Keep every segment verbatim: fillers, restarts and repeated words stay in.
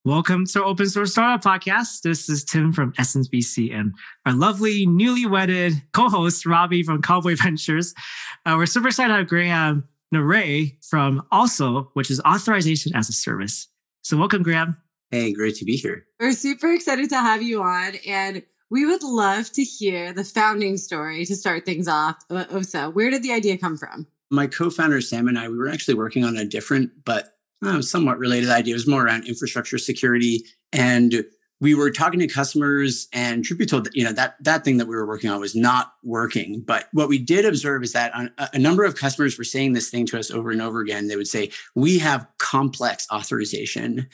Welcome to Open Source Startup Podcast. This is Tim from Essence B C and our lovely newly wedded co-host, Robbie from Cowboy Ventures. Uh, we're super excited to have Graham Naray from Also, which is Authorization as a Service. So welcome, Graham. Hey, great to be here. We're super excited to have you on, and we would love to hear the founding story to start things off. Osa, where did the idea come from? My co-founder, Sam, and I, we were actually working on a different, but uh, somewhat related idea. It was more around infrastructure security. And we were talking to customers, and truth be told, you know, that, that thing that we were working on was not working. But what we did observe is that a, a number of customers were saying this thing to us over and over again. They would say, we have complex authorization.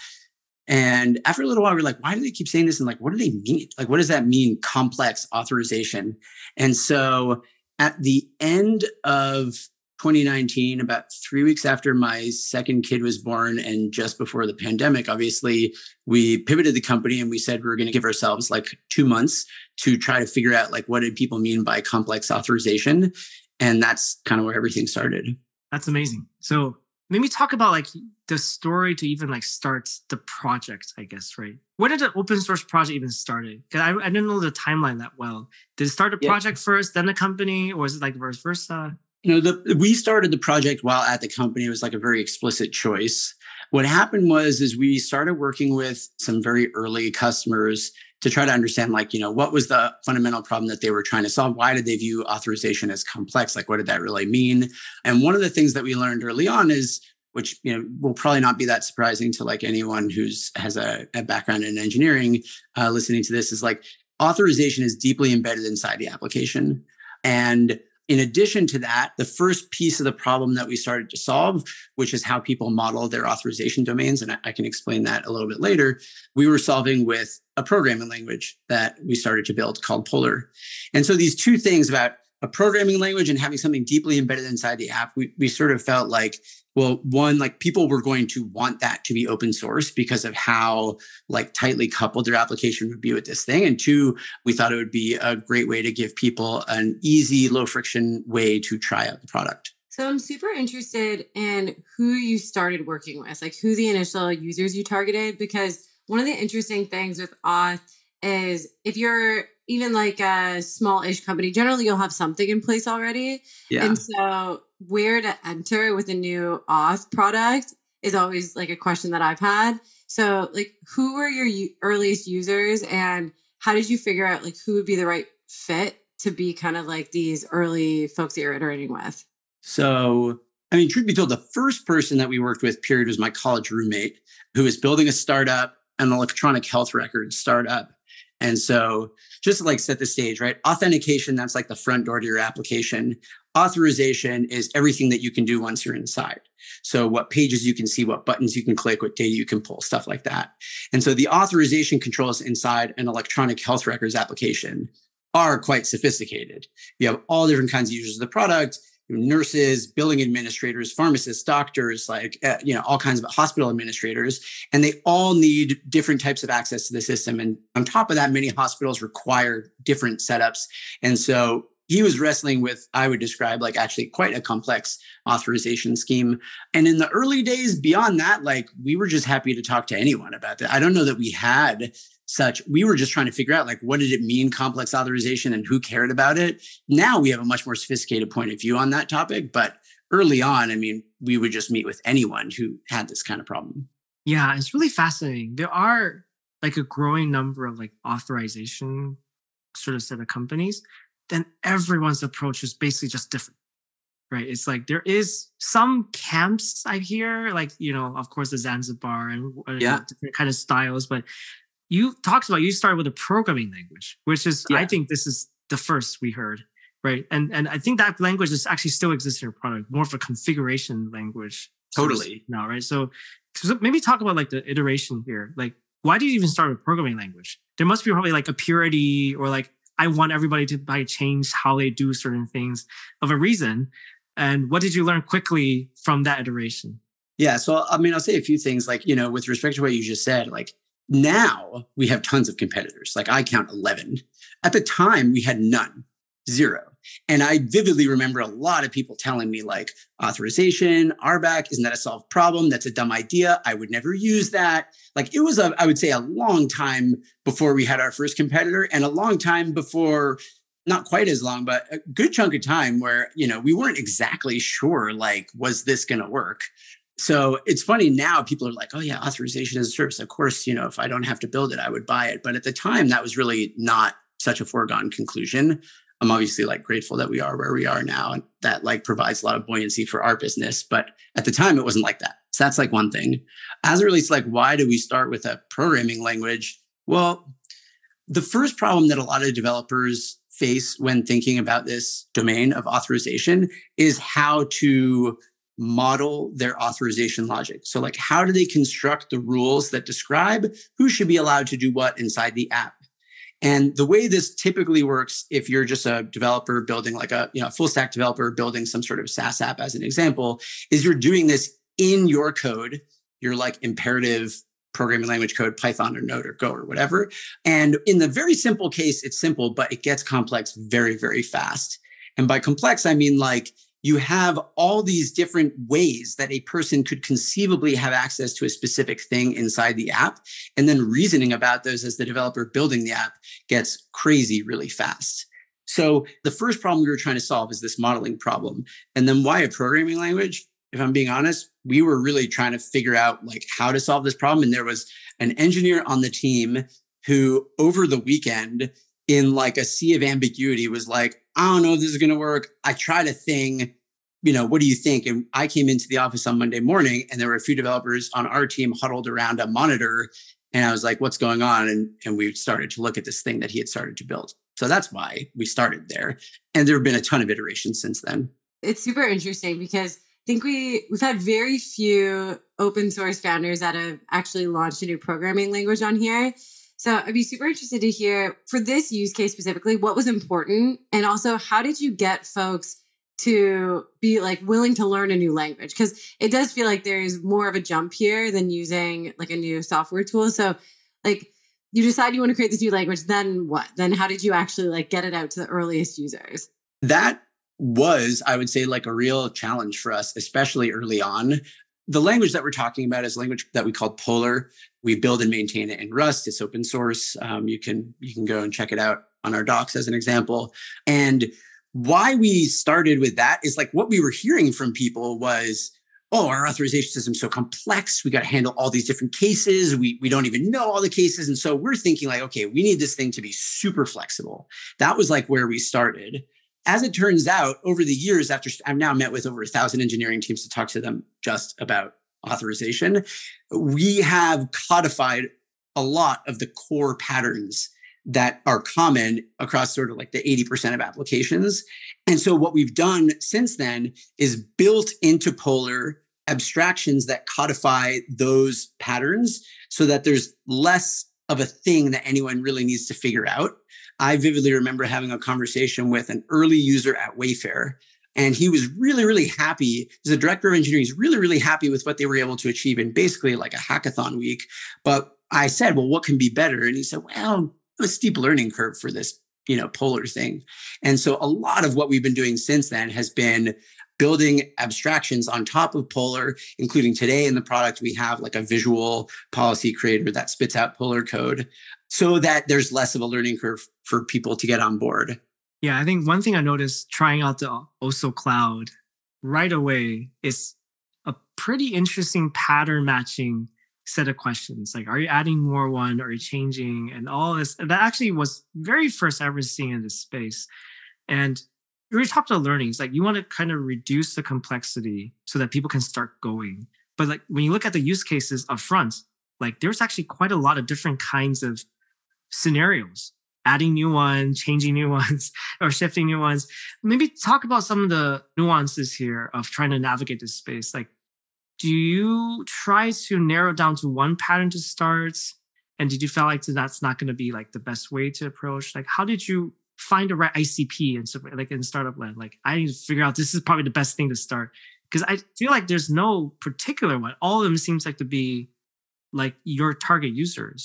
And after a little while, we we're like, why do they keep saying this? And like, what do they mean? Like, what does that mean, complex authorization? And so at the end of twenty nineteen, about three weeks after my second kid was born and just before the pandemic, obviously, we pivoted the company and we said we were going to give ourselves like two months to try to figure out like, what did people mean by complex authorization? And that's kind of where everything started. That's amazing. So maybe talk about like the story to even like start the project, I guess, right? When did the open source project even started? Because I, I didn't know the timeline that well. Did it start a project yeah. first, then the company, or was it like vice versa? You know, the, we started the project while at the company. It was like a very explicit choice. What happened was, is we started working with some very early customers to try to understand, like, you know, what was the fundamental problem that they were trying to solve? Why did they view authorization as complex? Like, what did that really mean? And one of the things that we learned early on is, which, you know, will probably not be that surprising to like anyone who's has a, a background in engineering uh, listening to this, is like authorization is deeply embedded inside the application. And in addition to that, the first piece of the problem that we started to solve, which is how people model their authorization domains, and I can explain that a little bit later, we were solving with a programming language that we started to build called Polar. And so these two things about a programming language and having something deeply embedded inside the app, we, we sort of felt like, well, one, like people were going to want that to be open source because of how like tightly coupled their application would be with this thing. And two, we thought it would be a great way to give people an easy, low friction way to try out the product. So I'm super interested in who you started working with, like who the initial users you targeted, because one of the interesting things with Auth is if you're even like a small-ish company, generally you'll have something in place already. Yeah. And so where to enter with a new Auth product is always like a question that I've had. So like, who were your u- earliest users and how did you figure out like who would be the right fit to be kind of like these early folks that you're iterating with? So, I mean, truth be told, the first person that we worked with, period, was my college roommate who was building a startup, an electronic health record startup. And so just to like set the stage, right? Authentication, that's like the front door to your application. Authorization is everything that you can do once you're inside. So what pages you can see, what buttons you can click, what data you can pull, stuff like that. And so the authorization controls inside an electronic health records application are quite sophisticated. You have all different kinds of users of the product. Nurses, billing administrators, pharmacists, doctors, like, uh, you know, all kinds of hospital administrators, and they all need different types of access to the system. And on top of that, many hospitals require different setups. And so he was wrestling with, I would describe like actually quite a complex authorization scheme. And in the early days beyond that, like we were just happy to talk to anyone about that. I don't know that we had such, we were just trying to figure out like, what did it mean, complex authorization, and who cared about it? Now we have a much more sophisticated point of view on that topic. But early on, I mean, we would just meet with anyone who had this kind of problem. Yeah, it's really fascinating. There are like a growing number of like authorization sort of set of companies. Then everyone's approach is basically just different, right? It's like there is some camps I hear, like, you know, of course, the Zanzibar and uh, yeah. different kind of styles, but you talked about, you started with a programming language, which is, yeah. I think this is the first we heard, right? And and I think that language is actually still exists in your product, more of a configuration language. Totally. Now, right? So, so maybe talk about like the iteration here. Like, why did you even start with programming language? There must be probably like a purity or like, I want everybody to like, change how they do certain things of a reason. And what did you learn quickly from that iteration? Yeah. So, I mean, I'll say a few things like, you know, with respect to what you just said, like, now we have tons of competitors. Like I count eleven. At the time, we had none, zero. And I vividly remember a lot of people telling me like authorization, R B A C, isn't that a solved problem? That's a dumb idea. I would never use that. Like it was, a, I would say a long time before we had our first competitor and a long time before, not quite as long, but a good chunk of time where, you know, we weren't exactly sure, like, was this going to work? So it's funny now, people are like, oh yeah, authorization as a service. Of course, you know, if I don't have to build it, I would buy it. But at the time, that was really not such a foregone conclusion. I'm obviously like grateful that we are where we are now. And that like provides a lot of buoyancy for our business. But at the time, it wasn't like that. So that's like one thing. As it relates to like, why do we start with a programming language? Well, the first problem that a lot of developers face when thinking about this domain of authorization is how to model their authorization logic. So like, how do they construct the rules that describe who should be allowed to do what inside the app? And the way this typically works, if you're just a developer building like a, you know, full stack developer building some sort of SaaS app as an example, is you're doing this in your code, your like imperative programming language code, Python or Node or Go or whatever. And in the very simple case, it's simple, but it gets complex very, very fast. And by complex, I mean like, you have all these different ways that a person could conceivably have access to a specific thing inside the app. And then reasoning about those as the developer building the app gets crazy really fast. So the first problem we were trying to solve is this modeling problem. And then why a programming language? If I'm being honest, we were really trying to figure out like how to solve this problem. And there was an engineer on the team who over the weekend in like a sea of ambiguity was like, I don't know if this is going to work. I tried a thing, you know, what do you think? And I came into the office on Monday morning and there were a few developers on our team huddled around a monitor. And I was like, what's going on? And, and we started to look at this thing that he had started to build. So that's why we started there. And there have been a ton of iterations since then. It's super interesting because I think we, we've had very few open source founders that have actually launched a new programming language on here. So I'd be super interested to hear for this use case specifically, what was important? And also, how did you get folks to be like willing to learn a new language? Because it does feel like there's more of a jump here than using like a new software tool. So like you decide you want to create this new language, then what? Then how did you actually like get it out to the earliest users? That was, I would say, like a real challenge for us, especially early on. The language that we're talking about is language that we call Polar. We build and maintain it in Rust. It's open source. Um, you can you can go and check it out on our docs as an example. And why we started with that is like what we were hearing from people was, oh, our authorization system is so complex. We got to handle all these different cases. We, we don't even know all the cases. And so we're thinking like, okay, we need this thing to be super flexible. That was like where we started. As it turns out, over the years, after I've now met with over a thousand engineering teams to talk to them just about authorization, we have codified a lot of the core patterns that are common across sort of like the eighty percent of applications. And so what we've done since then is built into Polar abstractions that codify those patterns so that there's less of a thing that anyone really needs to figure out. I vividly remember having a conversation with an early user at Wayfair, and he was really, really happy. He's a director of engineering. He's really, really happy with what they were able to achieve in basically like a hackathon week. But I said, well, what can be better? And he said, well, a steep learning curve for this, you know, Polar thing. And so a lot of what we've been doing since then has been building abstractions on top of Polar, including today in the product, we have like a visual policy creator that spits out Polar code so that there's less of a learning curve for people to get on board. Yeah, I think one thing I noticed trying out the Oso Cloud right away is a pretty interesting pattern matching set of questions. Like, are you adding more one? Are you changing? And all this. That actually was very first ever seen in this space. And we talked about learnings. Like, you want to kind of reduce the complexity so that people can start going. But like when you look at the use cases up front, like there's actually quite a lot of different kinds of scenarios. Adding new ones, changing new ones, or shifting new ones. Maybe talk about some of the nuances here of trying to navigate this space. Like, do you try to narrow down to one pattern to start? And did you feel like that's not going to be like the best way to approach? Like, how did you find the right I C P and stuff like in startup land? Like, I need to figure out this is probably the best thing to start. Because I feel like there's no particular one. All of them seems like to be like your target users.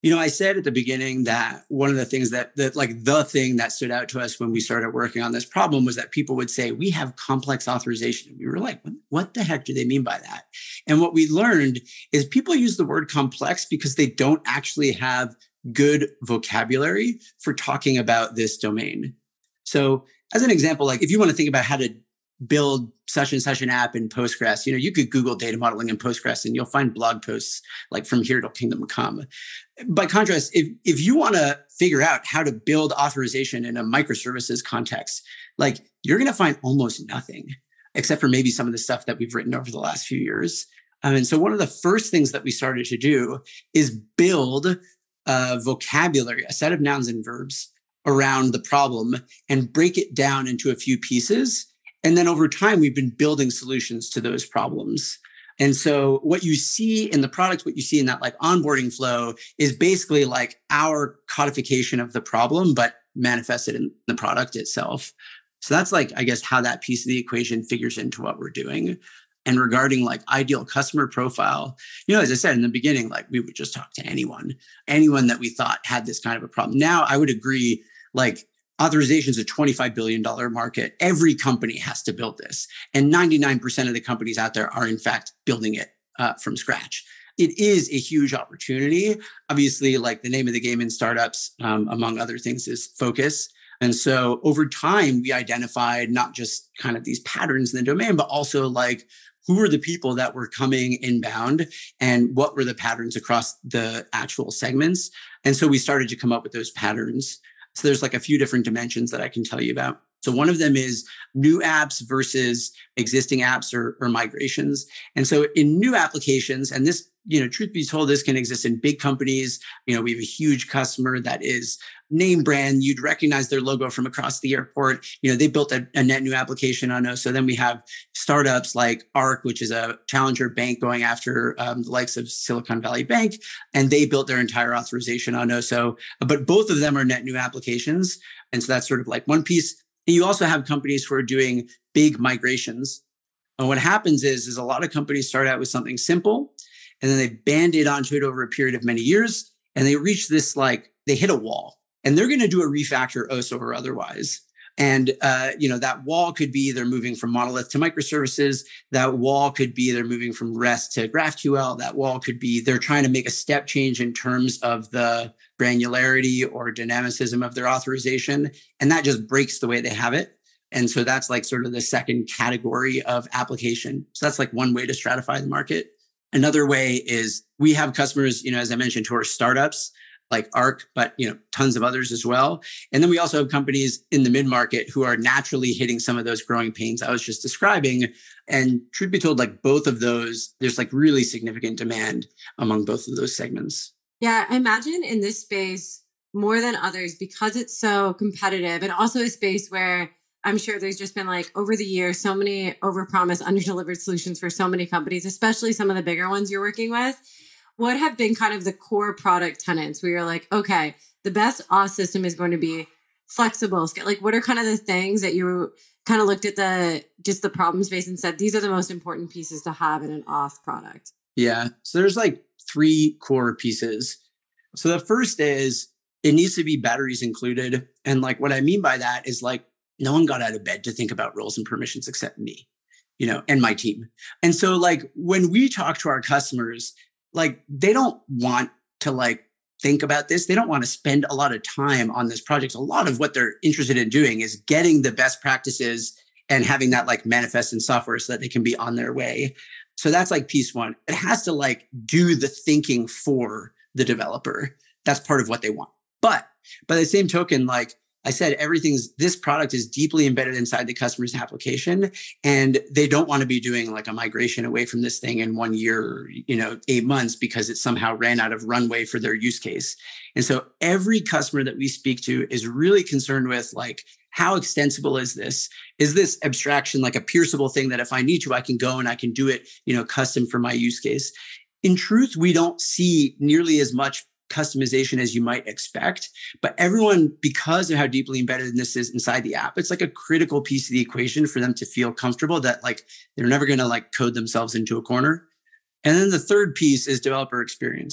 You know, I said at the beginning that one of the things that, that like the thing that stood out to us when we started working on this problem was that people would say, we have complex authorization. We were like, what, what the heck do they mean by that? And what we learned is people use the word complex because they don't actually have good vocabulary for talking about this domain. So as an example, like if you want to think about how to build such and such an app in Postgres, you know, you could Google data modeling in Postgres and you'll find blog posts like from here till kingdom come. By contrast, if, if you want to figure out how to build authorization in a microservices context, like you're going to find almost nothing, except for maybe some of the stuff that we've written over the last few years. Um, and so one of the first things that we started to do is build a vocabulary, a set of nouns and verbs around the problem and break it down into a few pieces. And then over time, we've been building solutions to those problems. And so what you see in the product, what you see in that like onboarding flow is basically like our codification of the problem, but manifested in the product itself. So that's like, I guess, how that piece of the equation figures into what we're doing. And regarding like ideal customer profile, you know, as I said in the beginning, like we would just talk to anyone, anyone that we thought had this kind of a problem. Now I would agree, like authorization is a twenty-five billion dollars market. Every company has to build this. And ninety-nine percent of the companies out there are in fact building it uh, from scratch. It is a huge opportunity. Obviously, like the name of the game in startups, um, among other things, is focus. And so over time, we identified not just kind of these patterns in the domain, but also like who were the people that were coming inbound and what were the patterns across the actual segments. And so we started to come up with those patterns. So there's like a few different dimensions that I can tell you about. So one of them is new apps versus existing apps or, or migrations. And so in new applications, and this, you know, truth be told, this can exist in big companies. You know, we have a huge customer that is name brand. You'd recognize their logo from across the airport. You know, they built a, a net new application on us. So then we have startups like Arc, which is a challenger bank going after um, the likes of Silicon Valley Bank, and they built their entire authorization on Oso. But both of them are net new applications. And so that's sort of like one piece. And you also have companies who are doing big migrations. And what happens is, is a lot of companies start out with something simple, and then they band-aid onto it over a period of many years. And they reach this, like, they hit a wall. And they're going to do a refactor Oso or otherwise. And, uh, you know, that wall could be they're moving from monolith to microservices. That wall could be they're moving from REST to GraphQL. That wall could be they're trying to make a step change in terms of the granularity or dynamicism of their authorization. And that just breaks the way they have it. And so that's like sort of the second category of application. So that's like one way to stratify the market. Another way is we have customers, you know, as I mentioned, who are startups like Arc, but, you know, tons of others as well. And then we also have companies in the mid-market who are naturally hitting some of those growing pains I was just describing. And truth be told, like both of those, there's like really significant demand among both of those segments. Yeah, I imagine in this space more than others, because it's so competitive, and also a space where I'm sure there's just been like over the years, so many overpromised, underdelivered solutions for so many companies, especially some of the bigger ones you're working with. What have been kind of the core product tenets where you're like, okay, the best auth system is going to be flexible? Like, what are kind of the things that you kind of looked at the just the problem space and said, these are the most important pieces to have in an auth product? Yeah. So there's like three core pieces. So the first is it needs to be batteries included. And like what I mean by that is like no one got out of bed to think about roles and permissions except me, you know, and my team. And so like when we talk to our customers, like they don't want to like think about this. They don't want to spend a lot of time on this project. A lot of what they're interested in doing is getting the best practices and having that like manifest in software so that they can be on their way. So that's like piece one. It has to like do the thinking for the developer. That's part of what they want. But by the same token, like I said, everything's, this product is deeply embedded inside the customer's application, and they don't want to be doing like a migration away from this thing in one year, you know, eight months because it somehow ran out of runway for their use case. And so every customer that we speak to is really concerned with like, how extensible is this? Is this abstraction like a pierceable thing that if I need to, I can go and I can do it, you know, custom for my use case? In truth, we don't see nearly as much customization as you might expect, but everyone, because of how deeply embedded this is inside the app, it's like a critical piece of the equation for them to feel comfortable that like they're never going to like code themselves into a corner. And then the third piece is developer experience.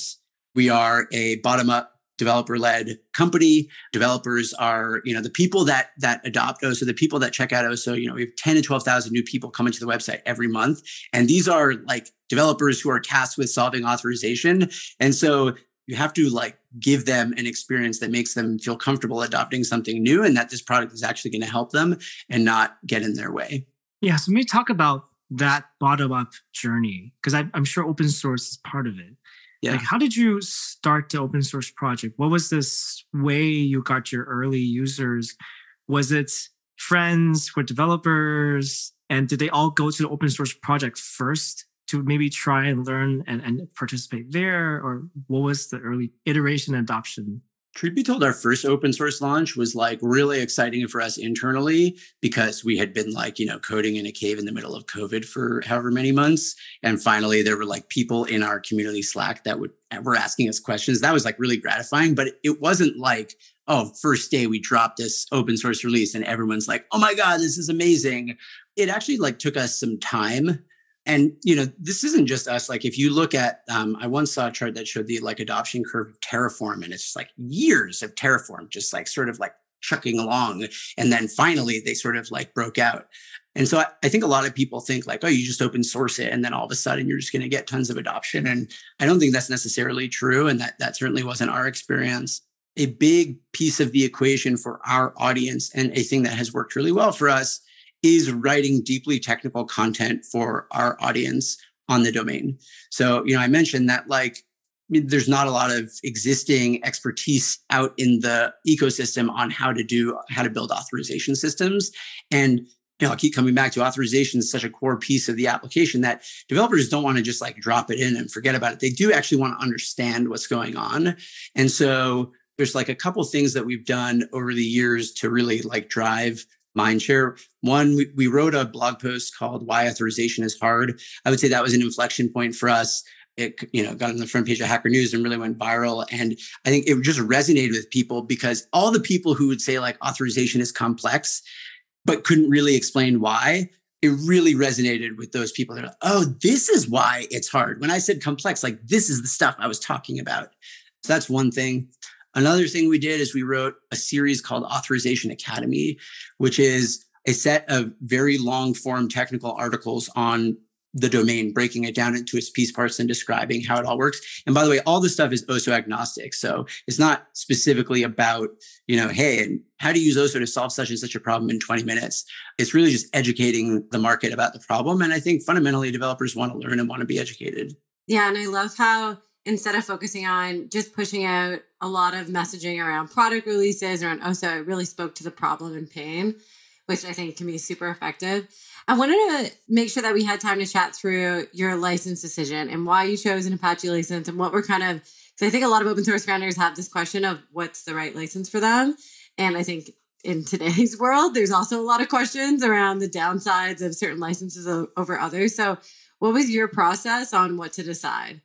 We are a bottom-up developer-led company. Developers are, you know, the people that that adopt O S O, the people that check out O S O. You know, we have ten to twelve thousand new people coming to the website every month. And these are like developers who are tasked with solving authorization. And so you have to like give them an experience that makes them feel comfortable adopting something new and that this product is actually going to help them and not get in their way. Yeah, so maybe talk about that bottom-up journey, because I'm sure open source is part of it. Yeah. Like, how did you start the open source project? What was this way you got your early users? Was it friends with developers? And did they all go to the open source project first to maybe try and learn and, and participate there? Or what was the early iteration adoption? Truth be told, our first open source launch was like really exciting for us internally because we had been like, you know, coding in a cave in the middle of COVID for however many months. And finally, there were like people in our community Slack that would were asking us questions. That was like really gratifying, but it wasn't like, oh, first day we dropped this open source release and everyone's like, oh my God, this is amazing. It actually like took us some time. And, you know, this isn't just us. Like, if you look at, um, I once saw a chart that showed the like adoption curve of Terraform, and it's just like years of Terraform, just like sort of like chucking along. And then finally they sort of like broke out. And so I, I think a lot of people think like, oh, you just open source it and then all of a sudden you're just going to get tons of adoption. And I don't think that's necessarily true. And that, that certainly wasn't our experience. A big piece of the equation for our audience, and a thing that has worked really well for us, is writing deeply technical content for our audience on the domain. So, you know, I mentioned that like, there's not a lot of existing expertise out in the ecosystem on how to do, how to build authorization systems. And, you know, I'll keep coming back to authorization is such a core piece of the application that developers don't want to just like drop it in and forget about it. They do actually want to understand what's going on. And so there's like a couple things that we've done over the years to really like drive mindshare. One, we, we wrote a blog post called Why Authorization is Hard. I would say that was an inflection point for us. It, you know, got on the front page of Hacker News and really went viral. And I think it just resonated with people because all the people who would say like authorization is complex, but couldn't really explain why, it really resonated with those people. They're like, oh, this is why it's hard. When I said complex, like this is the stuff I was talking about. So that's one thing. Another thing we did is we wrote a series called Authorization Academy, which is a set of very long form technical articles on the domain, breaking it down into its piece parts and describing how it all works. And by the way, all this stuff is O S O agnostic. So it's not specifically about, you know, hey, and how do you use O S O to solve such and such a problem in twenty minutes? It's really just educating the market about the problem. And I think fundamentally developers want to learn and want to be educated. Yeah. And I love how instead of focusing on just pushing out a lot of messaging around product releases, around O S O, it really spoke to the problem and pain, which I think can be super effective. I wanted to make sure that we had time to chat through your license decision and why you chose an Apache license and what we're kind of, because I think a lot of open source founders have this question of what's the right license for them. And I think in today's world, there's also a lot of questions around the downsides of certain licenses over others. So what was your process on what to decide?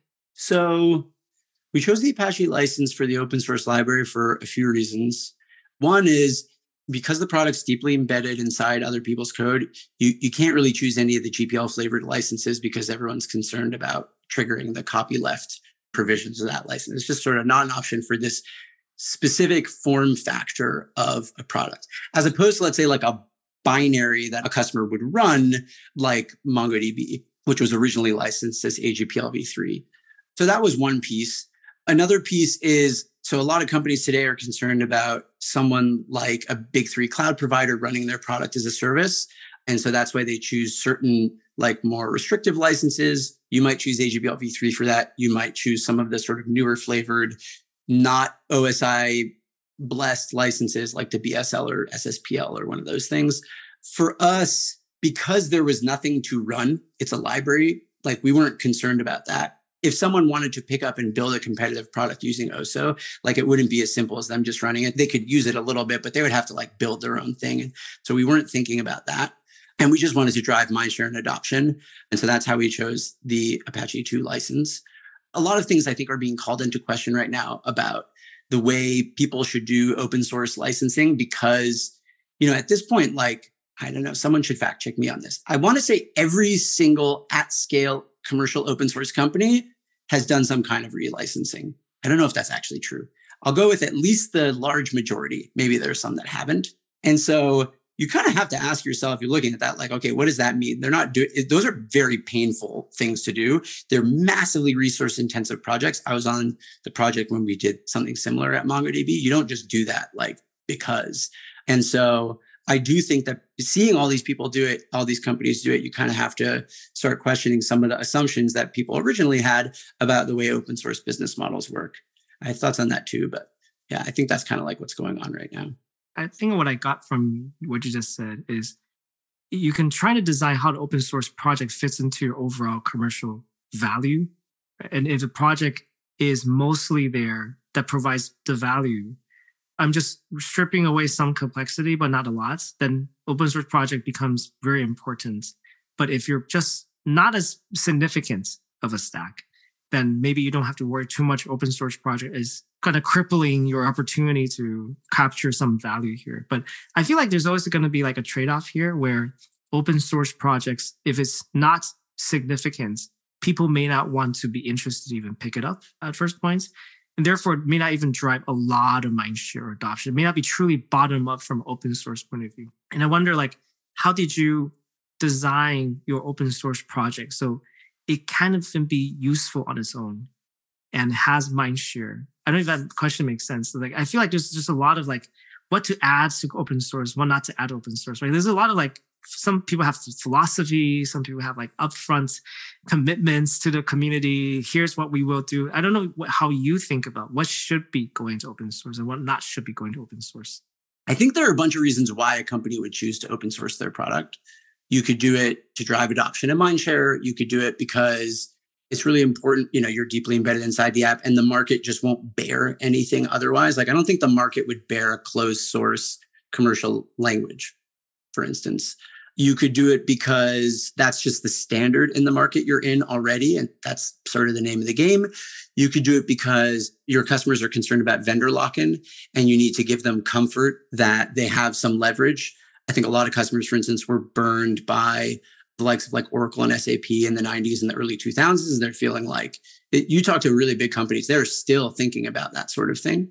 So we chose the Apache license for the open source library for a few reasons. One is because the product's deeply embedded inside other people's code, you, you can't really choose any of the G P L flavored licenses because everyone's concerned about triggering the copyleft provisions of that license. It's just sort of not an option for this specific form factor of a product, as opposed to, let's say, like a binary that a customer would run like MongoDB, which was originally licensed as A G P L v three. So that was one piece. Another piece is, so a lot of companies today are concerned about someone like a big three cloud provider running their product as a service. And so that's why they choose certain like more restrictive licenses. You might choose A G P L v three for that. You might choose some of the sort of newer flavored, not O S I blessed licenses like the B S L or S S P L or one of those things. For us, because there was nothing to run, it's a library, like we weren't concerned about that. If someone wanted to pick up and build a competitive product using O S O, like it wouldn't be as simple as them just running it. They could use it a little bit, but they would have to like build their own thing. And so we weren't thinking about that. And we just wanted to drive mindshare and adoption. And so that's how we chose the Apache two license. A lot of things I think are being called into question right now about the way people should do open source licensing, because, you know, at this point, like, I don't know, someone should fact check me on this. I want to say every single at scale commercial open source company has done some kind of relicensing. I don't know if that's actually true. I'll go with at least the large majority. Maybe there's some that haven't. And so you kind of have to ask yourself, you're looking at that like, okay, what does that mean? They're not doing, those are very painful things to do. They're massively resource intensive projects. I was on the project when we did something similar at MongoDB. You don't just do that like because. And so I do think that seeing all these people do it, all these companies do it, you kind of have to start questioning some of the assumptions that people originally had about the way open source business models work. I have thoughts on that too, but yeah, I think that's kind of like what's going on right now. I think what I got from what you just said is you can try to design how the open source project fits into your overall commercial value. And if the project is mostly there that provides the value, I'm just stripping away some complexity, but not a lot, then open source project becomes very important. But if you're just not as significant of a stack, then maybe you don't have to worry too much. Open source project is kind of crippling your opportunity to capture some value here. But I feel like there's always going to be like a trade-off here where open source projects, if it's not significant, people may not want to be interested to even pick it up at first points. And therefore, it may not even drive a lot of mindshare adoption. It may not be truly bottom up from open source point of view. And I wonder, like, how did you design your open source project so it kind of can be useful on its own and has mindshare? I don't know if that question makes sense. So, like, I feel like there's just a lot of like what to add to open source, what not to add open source. Right? There's a lot of like some people have philosophy, some people have like upfront commitments to the community. Here's what we will do. I don't know what, how you think about what should be going to open source and what not should be going to open source. I think there are a bunch of reasons why a company would choose to open source their product. You could do it to drive adoption and mindshare. You could do it because it's really important. You know, you're deeply embedded inside the app and the market just won't bear anything otherwise. Like, I don't think the market would bear a closed source commercial language, for instance. You could do it because that's just the standard in the market you're in already. And that's sort of the name of the game. You could do it because your customers are concerned about vendor lock-in and you need to give them comfort that they have some leverage. I think a lot of customers, for instance, were burned by the likes of like Oracle and S A P in the nineties and the early two thousands. And they're feeling like it, you talk to really big companies, they're still thinking about that sort of thing.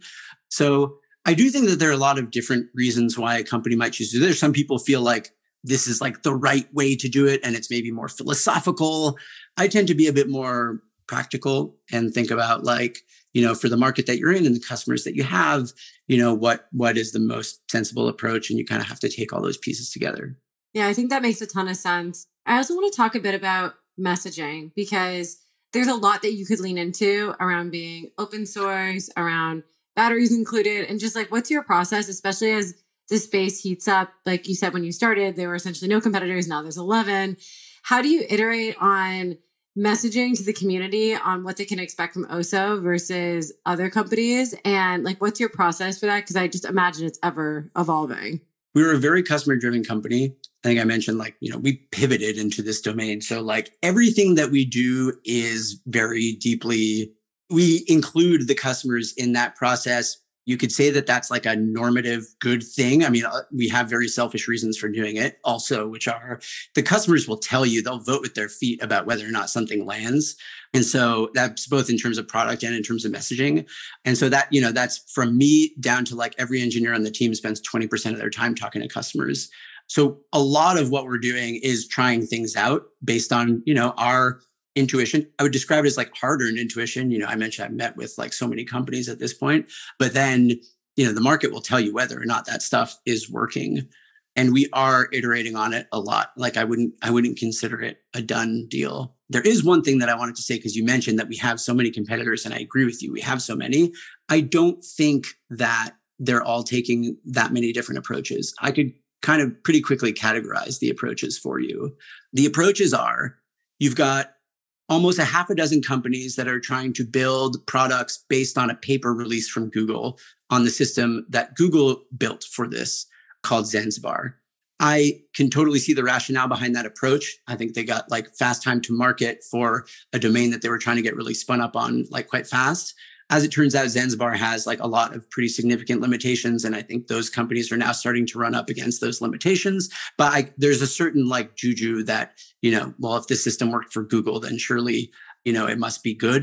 So I do think that there are a lot of different reasons why a company might choose to do this. Some people feel like this is like the right way to do it, and it's maybe more philosophical. I tend to be a bit more practical and think about like, you know, for the market that you're in and the customers that you have, you know, what what is the most sensible approach? And you kind of have to take all those pieces together. Yeah, I think that makes a ton of sense. I also want to talk a bit about messaging because there's a lot that you could lean into around being open source, around batteries included, and just like, what's your process, especially as the space heats up? Like you said, when you started, there were essentially no competitors. Now there's eleven. How do you iterate on messaging to the community on what they can expect from O S O versus other companies? And like, what's your process for that? Because I just imagine it's ever evolving. We were a very customer-driven company. I think I mentioned like, you know, we pivoted into this domain. So like everything that we do is very deeply, we include the customers in that process. You could say that that's like a normative good thing. I mean, we have very selfish reasons for doing it also, which are the customers will tell you, they'll vote with their feet about whether or not something lands. And so that's both in terms of product and in terms of messaging. And so that, you know, that's from me down to like every engineer on the team spends twenty percent of their time talking to customers. So a lot of what we're doing is trying things out based on, you know, our intuition. I would describe it as like hard-earned intuition. You know, I mentioned I've met with like so many companies at this point, but then, you know, the market will tell you whether or not that stuff is working. And we are iterating on it a lot. Like I wouldn't, I wouldn't consider it a done deal. There is one thing that I wanted to say, because you mentioned that we have so many competitors, and I agree with you. We have so many. I don't think that they're all taking that many different approaches. I could kind of pretty quickly categorize the approaches for you. The approaches are, you've got almost a half a dozen companies that are trying to build products based on a paper release from Google on the system that Google built for this called Zanzibar. I can totally see the rationale behind that approach. I think they got like fast time to market for a domain that they were trying to get really spun up on like quite fast. As it turns out, Zanzibar has like a lot of pretty significant limitations. And I think those companies are now starting to run up against those limitations. But I, there's a certain like juju that, you know, well, if this system worked for Google, then surely, you know, it must be good.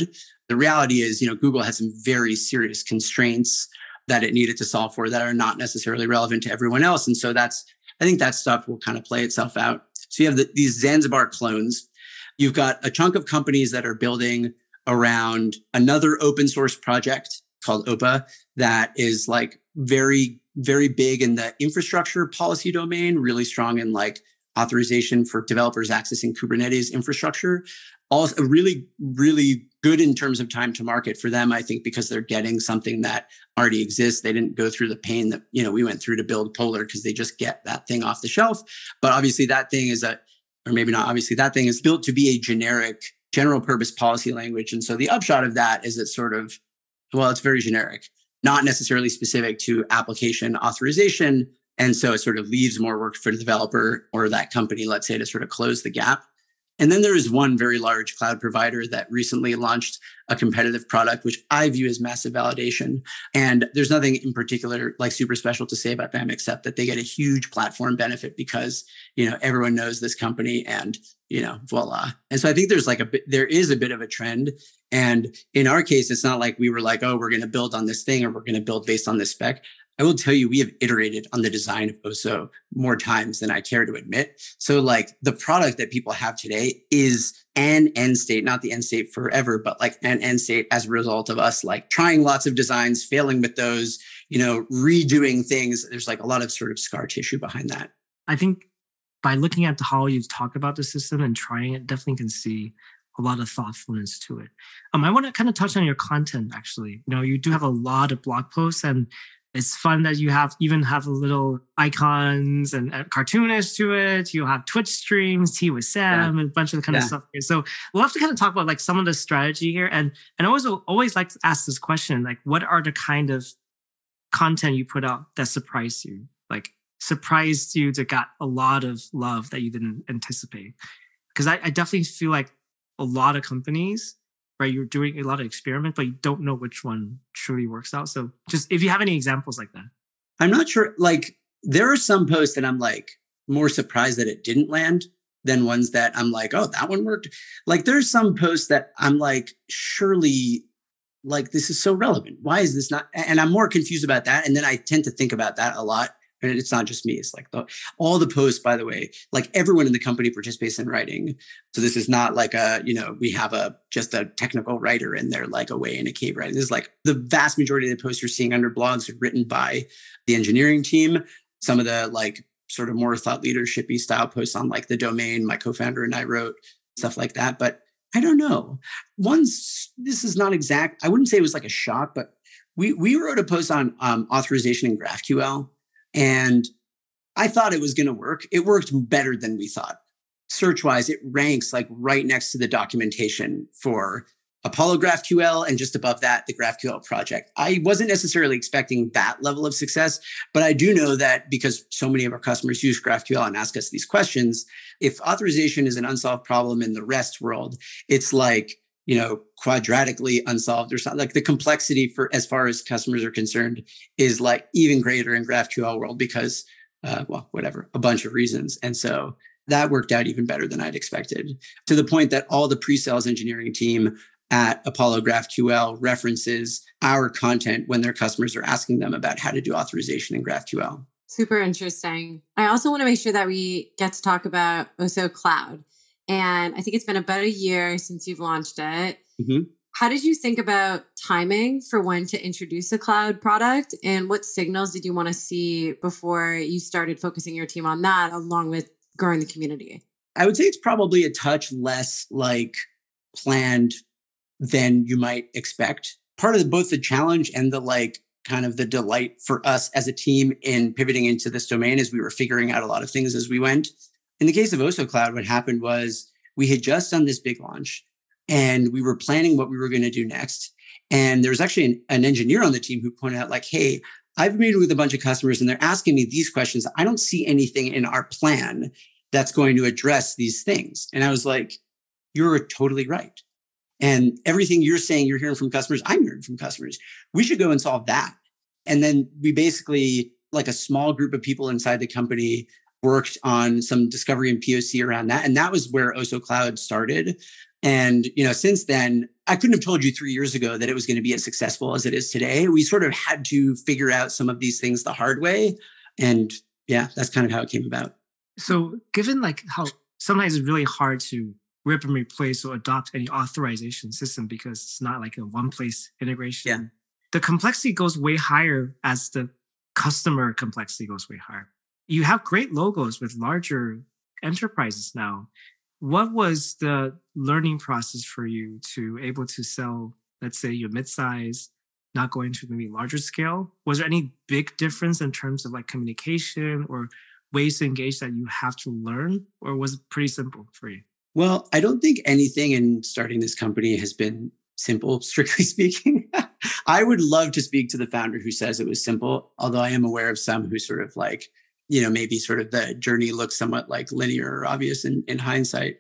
The reality is, you know, Google has some very serious constraints that it needed to solve for that are not necessarily relevant to everyone else. And so that's, I think that stuff will kind of play itself out. So you have the, these Zanzibar clones. You've got a chunk of companies that are building around another open source project called OPA that is like very, very big in the infrastructure policy domain, really strong in like authorization for developers accessing Kubernetes infrastructure. Also really, really good in terms of time to market for them, I think, because they're getting something that already exists. They didn't go through the pain that, you know, we went through to build Polar because they just get that thing off the shelf. But obviously that thing is a, or maybe not obviously, that thing is built to be a generic, general purpose policy language. And so the upshot of that is it's sort of, well, it's very generic, not necessarily specific to application authorization. And so it sort of leaves more work for the developer or that company, let's say, to sort of close the gap. And then there is one very large cloud provider that recently launched a competitive product, which I view as massive validation. And there's nothing in particular like super special to say about them, except that they get a huge platform benefit because, you know, everyone knows this company and, you know, voila. And so I think there's like a bit, there is a bit of a trend. And in our case, it's not like we were like, oh, we're going to build on this thing or we're going to build based on this spec. I will tell you, we have iterated on the design of Oso more times than I care to admit. So like the product that people have today is an end state, not the end state forever, but like an end state as a result of us like trying lots of designs, failing with those, you know, redoing things. There's like a lot of sort of scar tissue behind that. I think by looking at how you talk about the system and trying it, definitely can see a lot of thoughtfulness to it. Um, I want to kind of touch on your content, actually. You know, you do have a lot of blog posts, and it's fun that you have even have a little icons and uh, cartoonish to it. You have Twitch streams, Tea with Sam, yeah. and a bunch of the kind yeah. of stuff here. So we'll have to kind of talk about like some of the strategy here. And and I always always like to ask this question, like what are the kind of content you put out that surprised you? Like surprised you that got a lot of love that you didn't anticipate? Because I, I definitely feel like a lot of companies, right? You're doing a lot of experiment, but you don't know which one truly works out. So just if you have any examples like that. I'm not sure. Like there are some posts that I'm like more surprised that it didn't land than ones that I'm like, oh, that one worked. Like there's some posts that I'm like, surely like this is so relevant. Why is this not? And I'm more confused about that. And then I tend to think about that a lot. And it's not just me. It's like the, all the posts, by the way, like everyone in the company participates in writing. So this is not like a, you know, we have a, just a technical writer and they're like away in a cave writing. This is like the vast majority of the posts you're seeing under blogs are written by the engineering team. Some of the like sort of more thought leadership-y style posts on like the domain, my co-founder and I wrote, stuff like that. But I don't know. Once, this is not exact. I wouldn't say it was like a shock, but we, we wrote a post on um, authorization in GraphQL. And I thought it was going to work. It worked better than we thought. Search-wise, it ranks like right next to the documentation for Apollo GraphQL and just above that, the GraphQL project. I wasn't necessarily expecting that level of success, but I do know that because so many of our customers use GraphQL and ask us these questions, if authorization is an unsolved problem in the REST world, it's like, you know, quadratically unsolved or something. Like the complexity for as far as customers are concerned is like even greater in GraphQL world because, uh, well, whatever, a bunch of reasons. And so that worked out even better than I'd expected, to the point that all the pre-sales engineering team at Apollo GraphQL references our content when their customers are asking them about how to do authorization in GraphQL. Super interesting. I also want to make sure that we get to talk about Oso Cloud. And I think it's been about a year since you've launched it. Mm-hmm. How did you think about timing for when to introduce a cloud product? And what signals did you want to see before you started focusing your team on that, along with growing the community? I would say it's probably a touch less like planned than you might expect. Part of the, both the challenge and the like kind of the delight for us as a team in pivoting into this domain is we were figuring out a lot of things as we went. In the case of Oso Cloud, what happened was we had just done this big launch and we were planning what we were going to do next. And there was actually an, an engineer on the team who pointed out like, hey, I've meeting with a bunch of customers and they're asking me these questions. I don't see anything in our plan that's going to address these things. And I was like, you're totally right. And everything you're saying you're hearing from customers, I'm hearing from customers. We should go and solve that. And then we basically, like a small group of people inside the company, worked on some discovery and P O C around that. And that was where Oso Cloud started. And, you know, since then, I couldn't have told you three years ago that it was going to be as successful as it is today. We sort of had to figure out some of these things the hard way. And yeah, that's kind of how it came about. So given like how sometimes it's really hard to rip and replace or adopt any authorization system because it's not like a one place integration. Yeah. The complexity goes way higher as the customer complexity goes way higher. You have great logos with larger enterprises now. What was the learning process for you to able to sell, let's say, your midsize, not going to maybe larger scale? Was there any big difference in terms of like communication or ways to engage that you have to learn, or was it pretty simple for you? Well, I don't think anything in starting this company has been simple, strictly speaking. I would love to speak to the founder who says it was simple, although I am aware of some who sort of like, you know, maybe sort of the journey looks somewhat like linear or obvious in, in hindsight.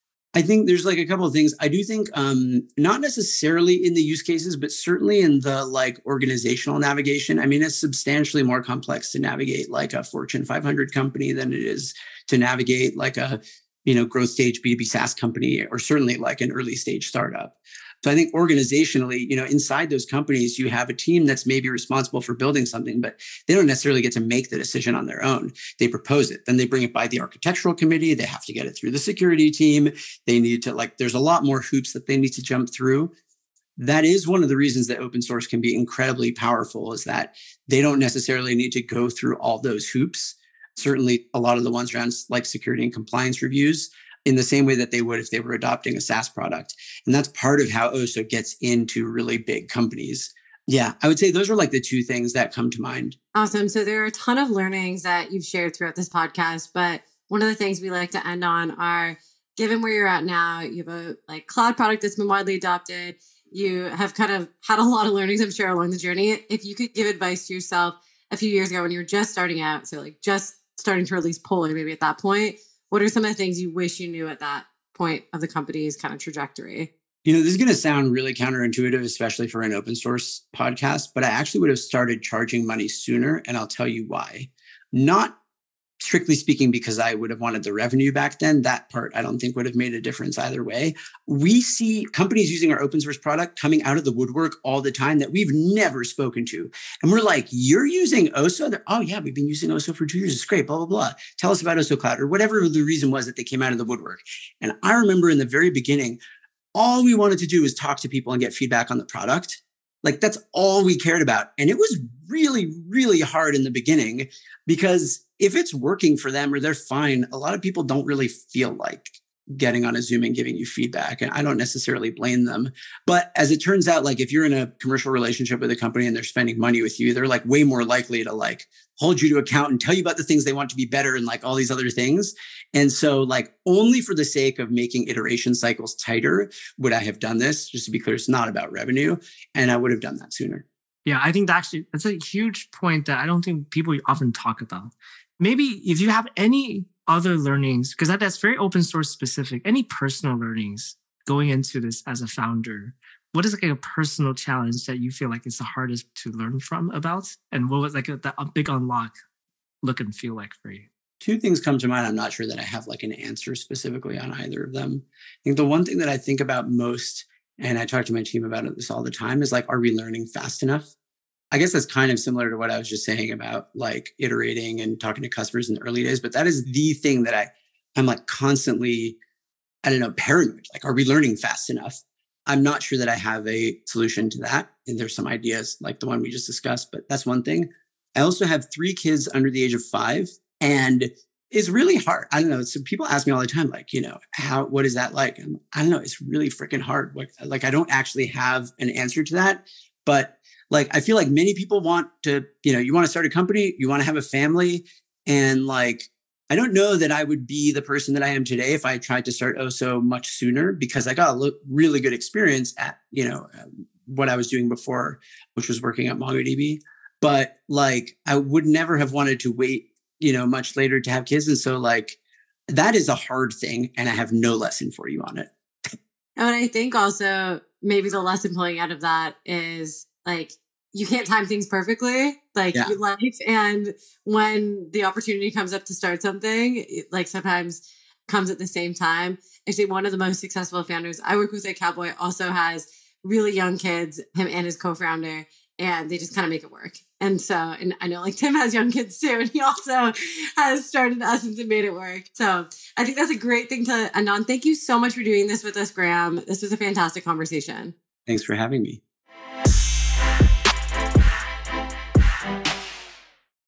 I think there's like a couple of things. I do think um, not necessarily in the use cases, but certainly in the like organizational navigation. I mean, it's substantially more complex to navigate like a Fortune five hundred company than it is to navigate like a, you know, growth stage B two B SaaS company, or certainly like an early stage startup. So I think organizationally, you know, inside those companies, you have a team that's maybe responsible for building something, but they don't necessarily get to make the decision on their own. They propose it. Then they bring it by the architectural committee. They have to get it through the security team. They need to like, there's a lot more hoops that they need to jump through. That is one of the reasons that open source can be incredibly powerful, is that they don't necessarily need to go through all those hoops. Certainly a lot of the ones around like security and compliance reviews, in the same way that they would if they were adopting a SaaS product. And that's part of how Oso gets into really big companies. Yeah, I would say those are like the two things that come to mind. Awesome. So there are a ton of learnings that you've shared throughout this podcast, but one of the things we like to end on are, given where you're at now, you have a like cloud product that's been widely adopted. You have kind of had a lot of learnings, I'm sure, along the journey. If you could give advice to yourself a few years ago when you were just starting out, so like just starting to release Polar maybe at that point, what are some of the things you wish you knew at that point of the company's kind of trajectory? You know, this is going to sound really counterintuitive, especially for an open source podcast, but I actually would have started charging money sooner. And I'll tell you why. Not strictly speaking, because I would have wanted the revenue back then. That part, I don't think would have made a difference either way. We see companies using our open source product coming out of the woodwork all the time that we've never spoken to. And we're like, you're using Oso? They're, oh yeah, we've been using Oso for two years. It's great, blah, blah, blah. Tell us about Oso Cloud, or whatever the reason was that they came out of the woodwork. And I remember in the very beginning, all we wanted to do was talk to people and get feedback on the product. Like that's all we cared about. And it was really, really hard in the beginning, because if it's working for them or they're fine, a lot of people don't really feel like getting on a Zoom and giving you feedback. And I don't necessarily blame them. But as it turns out, like if you're in a commercial relationship with a company and they're spending money with you, they're like way more likely to like hold you to account and tell you about the things they want to be better and like all these other things. And so like only for the sake of making iteration cycles tighter would I have done this. Just to be clear, it's not about revenue. And I would have done that sooner. Yeah, I think that actually that's a huge point that I don't think people often talk about. Maybe if you have any other learnings, because that, that's very open source specific, any personal learnings going into this as a founder, what is like a personal challenge that you feel like is the hardest to learn from about? And what was like a, that a big unlock look and feel like for you? Two things come to mind. I'm not sure that I have like an answer specifically on either of them. I think the one thing that I think about most, and I talk to my team about it this all the time, is like, are we learning fast enough? I guess that's kind of similar to what I was just saying about like iterating and talking to customers in the early days. But that is the thing that I, I'm like constantly, I don't know, paranoid. Like, are we learning fast enough? I'm not sure that I have a solution to that. And there's some ideas like the one we just discussed, but that's one thing. I also have three kids under the age of five, and it's really hard. I don't know. So people ask me all the time, like, you know, how, what is that like? And I don't know. It's really freaking hard. Like, like I don't actually have an answer to that, but like, I feel like many people want to, you know, you want to start a company, you want to have a family. And like, I don't know that I would be the person that I am today if I tried to start Oso much sooner, because I got a lo- really good experience at, you know, what I was doing before, which was working at MongoDB. But like, I would never have wanted to wait, you know, much later to have kids. And so like, that is a hard thing. And I have no lesson for you on it. And I think also maybe the lesson pulling out of that is, like, you can't time things perfectly, like yeah. your life. And when the opportunity comes up to start something, it, like sometimes comes at the same time. Actually, one of the most successful founders I work with at Cowboy also has really young kids, him and his co-founder, and they just kind of make it work. And so, and I know like Tim has young kids too, and he also has started Essence and made it work. So I think that's a great thing to end on. Thank you so much for doing this with us, Graham. This was a fantastic conversation. Thanks for having me.